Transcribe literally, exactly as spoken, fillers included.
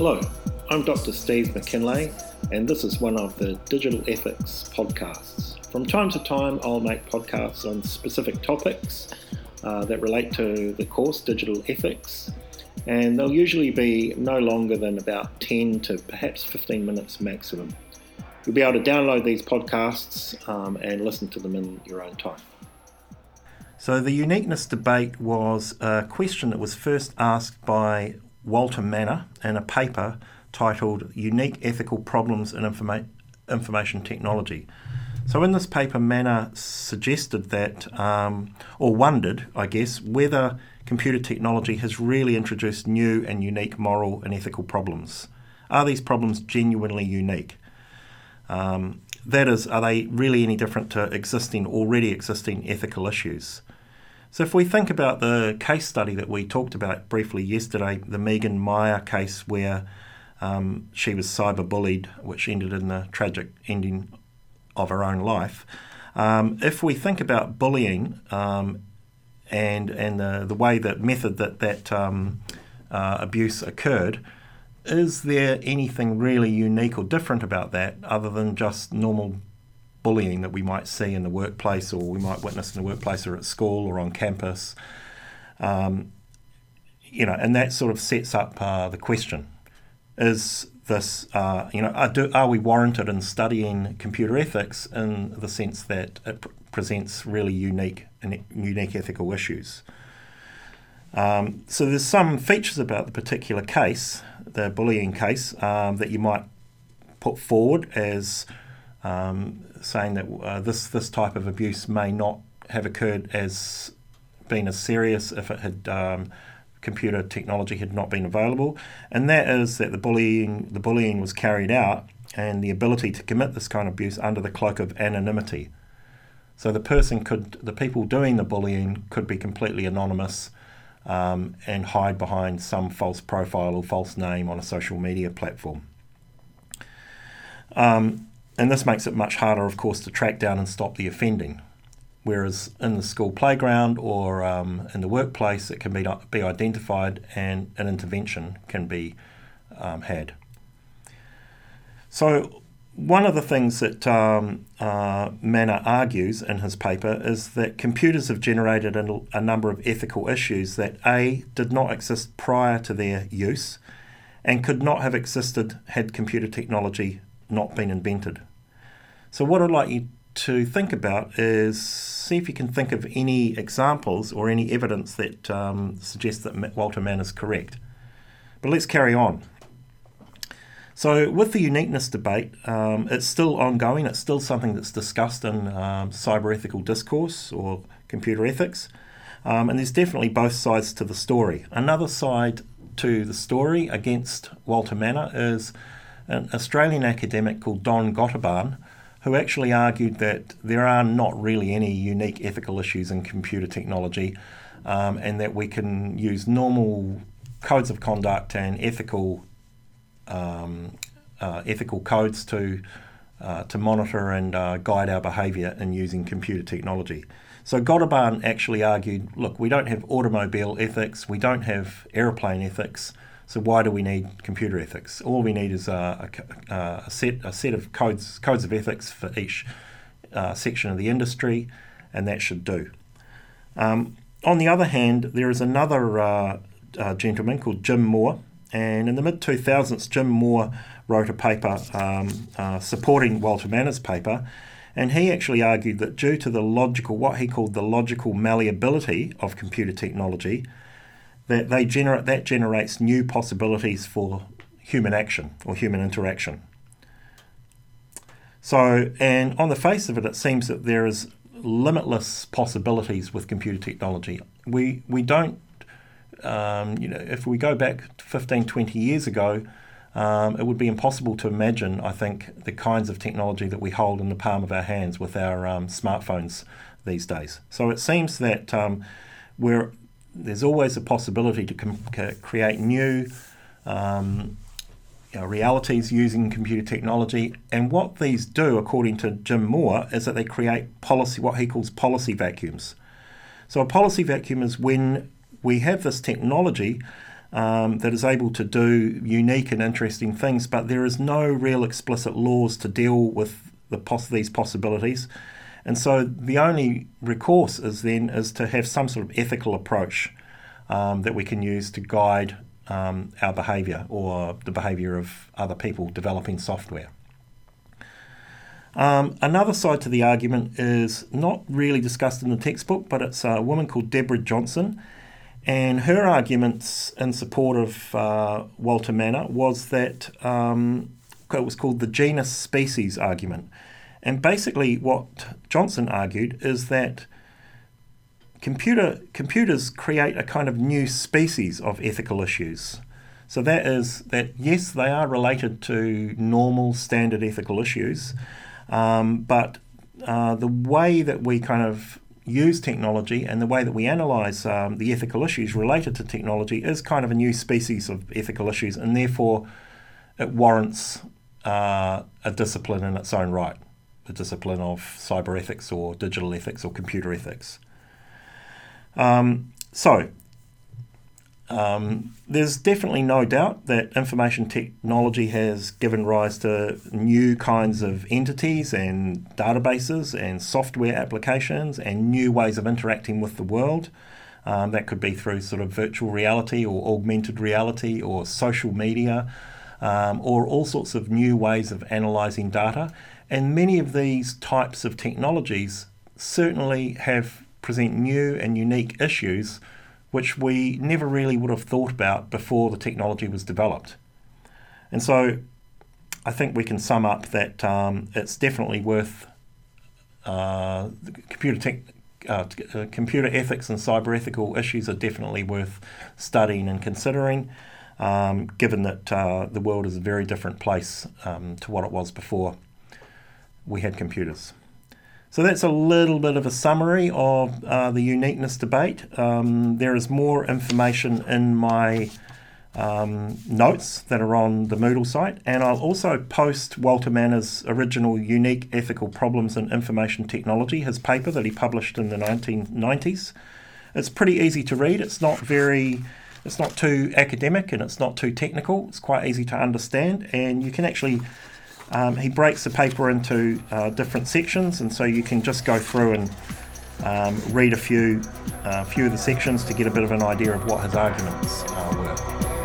Hello, I'm Doctor Steve McKinlay, and this is one of the Digital Ethics podcasts. From time to time, I'll make podcasts on specific topics uh, that relate to the course Digital Ethics, and they'll usually be no longer than about ten to perhaps fifteen minutes maximum. You'll be able to download these podcasts um, and listen to them in your own time. So the uniqueness debate was a question that was first asked by Walter Manner in a paper titled Unique Ethical Problems in Informa- Information Technology. So in this paper, Manner suggested that, um, or wondered, I guess, whether computer technology has really introduced new and unique moral and ethical problems. Are these problems genuinely unique? Um, that is, are they really any different to existing, already existing ethical issues? So if we think about the case study that we talked about briefly yesterday, the Megan Meyer case where um, she was cyberbullied, which ended in the tragic ending of her own life. Um, if we think about bullying um, and and the, the way that method that that um, uh, abuse occurred, is there anything really unique or different about that other than just normal bullying that we might see in the workplace, or we might witness in the workplace or at school or on campus? Um, you know, and that sort of sets up uh, the question: Is this, uh, you know, are, do, are we warranted in studying computer ethics in the sense that it pr- presents really unique and unique ethical issues? Um, so there's some features about the particular case, the bullying case, um, that you might put forward as um, saying that uh, this this type of abuse may not have occurred as being as serious if it had um, computer technology had not been available, and that is that the bullying the bullying was carried out and the ability to commit this kind of abuse under the cloak of anonymity. So the person could, the people doing the bullying could be completely anonymous um, and hide behind some false profile or false name on a social media platform. Um, and this makes it much harder, of course, to track down and stop the offending. Whereas in the school playground or um, in the workplace, it can be be identified and an intervention can be um, had. So one of the things that um, uh, Manner argues in his paper is that computers have generated a, a number of ethical issues that A, did not exist prior to their use and could not have existed had computer technology not been invented. So what I'd like you to think about is see if you can think of any examples or any evidence that um, suggests that Walter Manner is correct. But let's carry on. So with the uniqueness debate, um, it's still ongoing. It's still something that's discussed in um, cyber ethical discourse or computer ethics. Um, and there's definitely both sides to the story. Another side to the story against Walter Manner is an Australian academic called Don Gotobahn, who actually argued that there are not really any unique ethical issues in computer technology, um, and that we can use normal codes of conduct and ethical um, uh, ethical codes to uh, to monitor and uh, guide our behaviour in using computer technology. So Gotobahn actually argued, look, we don't have automobile ethics, we don't have aeroplane ethics, so why do we need computer ethics? All we need is a, a, a set a set of codes codes of ethics for each uh, section of the industry, and that should do. Um, on the other hand, there is another uh, uh, gentleman called Jim Moore, and in the mid two thousands, Jim Moore wrote a paper um, uh, supporting Walter Manner's paper, and he actually argued that due to the logical, what he called the logical malleability of computer technology, that they generate that generates new possibilities for human action or human interaction. So, and on the face of it, it seems that there is limitless possibilities with computer technology. We we don't, um, you know, if we go back fifteen, twenty years ago, um, it would be impossible to imagine, I think, the kinds of technology that we hold in the palm of our hands with our um, smartphones these days. So it seems that um, we're there's always a possibility to com- create new um, you know, realities using computer technology. And what these do, according to Jim Moore, is that they create policy, what he calls policy vacuums. So a policy vacuum is when we have this technology um, that is able to do unique and interesting things, but there is no real explicit laws to deal with the poss- these possibilities. And so the only recourse is then is to have some sort of ethical approach um, that we can use to guide um, our behaviour or the behaviour of other people developing software. Um, another side to the argument is not really discussed in the textbook, but it's a woman called Deborah Johnson, and her arguments in support of uh, Walter Manner was that um, it was called the genus-species argument. And basically what Johnson argued is that computer computers create a kind of new species of ethical issues. So that is that, yes, they are related to normal standard ethical issues, um, but uh, the way that we kind of use technology and the way that we analyse um, the ethical issues related to technology is kind of a new species of ethical issues, and therefore it warrants uh, a discipline in its own right, the discipline of cyber ethics or digital ethics or computer ethics. Um, so, um, there's definitely no doubt that information technology has given rise to new kinds of entities and databases and software applications and new ways of interacting with the world. Um, that could be through sort of virtual reality or augmented reality or social media, um, or all sorts of new ways of analysing data. And many of these types of technologies certainly have present new and unique issues which we never really would have thought about before the technology was developed. And so I think we can sum up that um, it's definitely worth uh, computer tech, uh, uh, computer ethics and cyber ethical issues are definitely worth studying and considering, um, given that uh, the world is a very different place um, to what it was before we had computers. So that's a little bit of a summary of uh, the uniqueness debate. Um, there is more information in my um, notes that are on the Moodle site, and I'll also post Walter Manner's original Unique Ethical Problems in Information Technology, his paper that he published in the nineteen nineties. It's pretty easy to read. It's not very, it's not too academic and it's not too technical. It's quite easy to understand, and you can actually Um, he breaks the paper into uh, different sections, and so you can just go through and um, read a few, uh, few of the sections to get a bit of an idea of what his arguments uh, were.